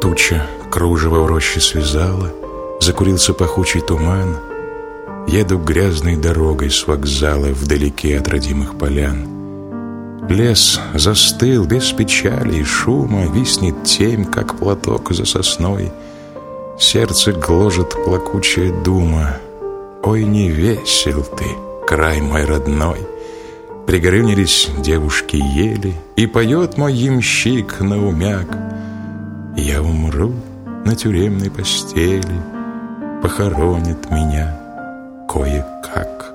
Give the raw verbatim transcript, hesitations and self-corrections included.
туча кружево в роще связала, закурился пахучий туман. Еду грязной дорогой с вокзала вдалеке от родимых полян. Лес застыл без печали и шума, виснет темь, как платок за сосной. Сердце гложет плакучая дума. Ой, не весел ты, край мой родной. Пригорюнились девушки ели, и поет мой ямщик наумяк: я умру на тюремной постели, похоронит меня кое-как.